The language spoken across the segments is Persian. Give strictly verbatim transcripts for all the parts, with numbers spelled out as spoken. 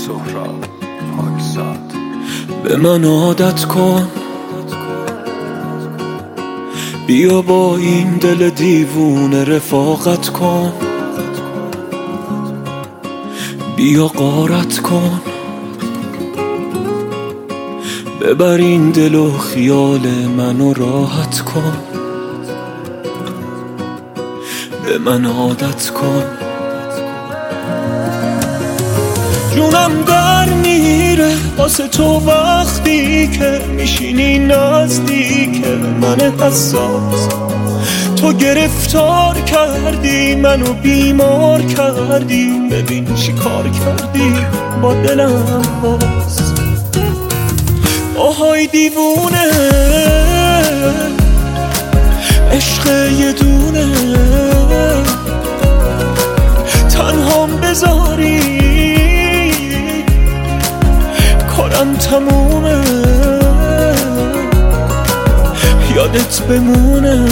سهراب پاکزاد. به من عادت کن، بیا با این دل دیوونه رفاقت کن، بیا غارت کن، ببر این دل و خیال منو راحت کن، به من عادت کن. جونم در میره واسه تو وقتی که میشینی نزدیک من حساس. تو گرفتار کردی منو بیمار کردی، ببین چی کار کردی با دلم باز. آهای دیوونه عشق یه دونه، تنهام بذاری کارم تمومه، یادت بمونه.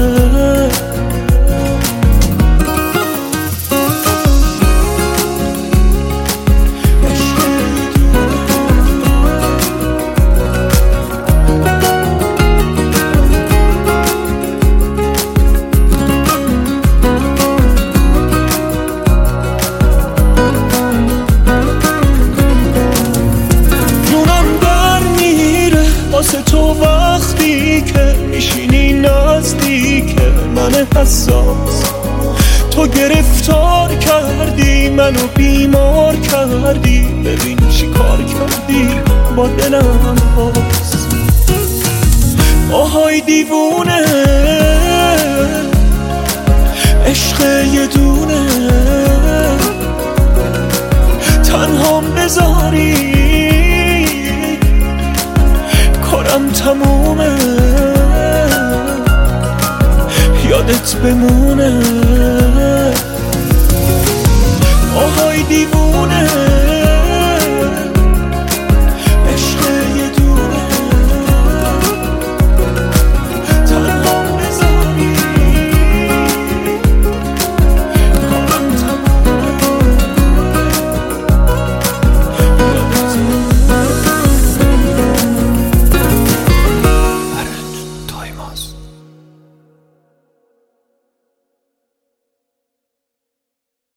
واسه تو وقتی که میشینی نزدیک من حساس. تو گرفتار کردی منو بیمار کردی، ببین چی کار کردی با دلم باز. آهای دیوونه عشق یه دونه، تنهام بذاری کارم تمومه، یادت بمونه. آهای دیوونه